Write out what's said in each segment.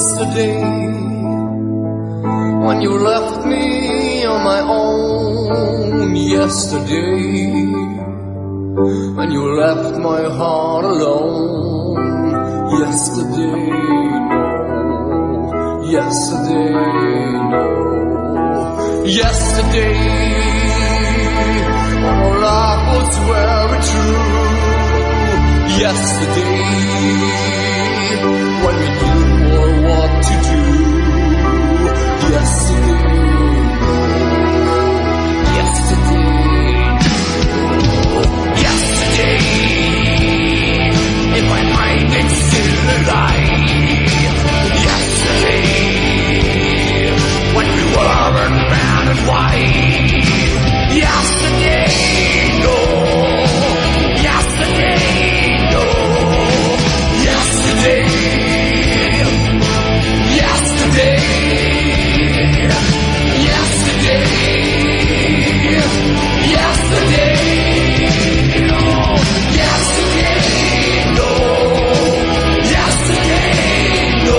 Yesterday, when you left me on my own. Yesterday, when you left my heart alone. Yesterday, no. Yesterday, no. Yesterday, when our love was very true. Yesterday, when we knew what to do. Yesterday, no. Yesterday, no. Yesterday, in my mind it's still alive. Yesterday, when we weren't man and wife. Yesterday, no. Yesterday, no. Yesterday, yesterday, yesterday, yesterday, no. Yesterday, no. Yesterday, no.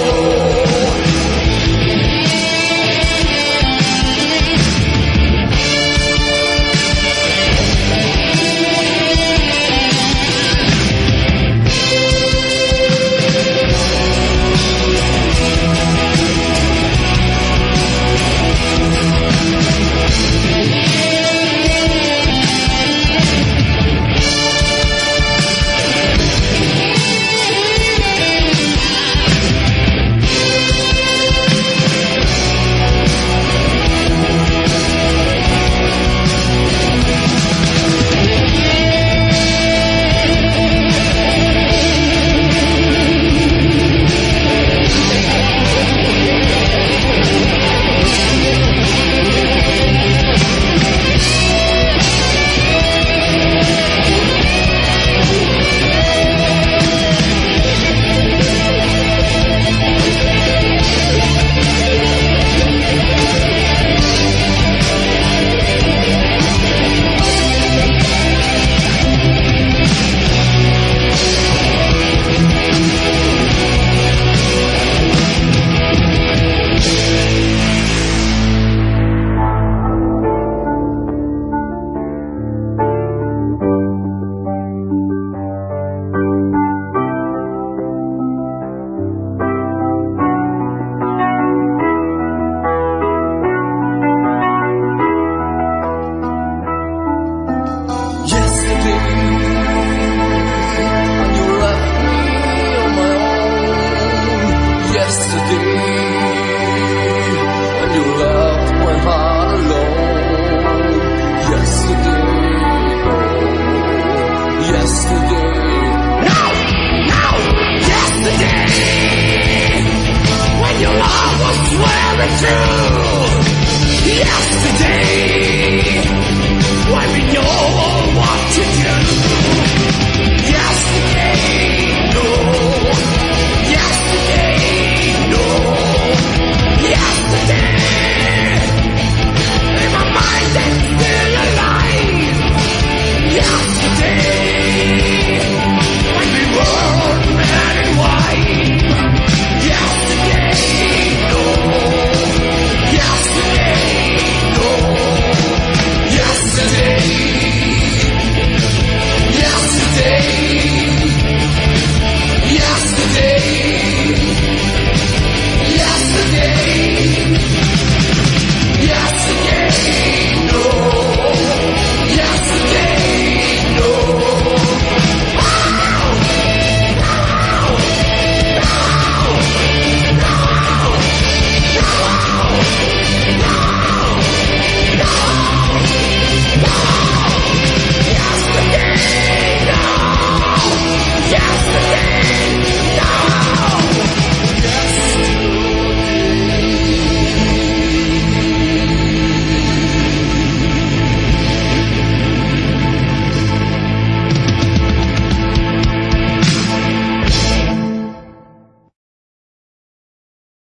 Yesterday,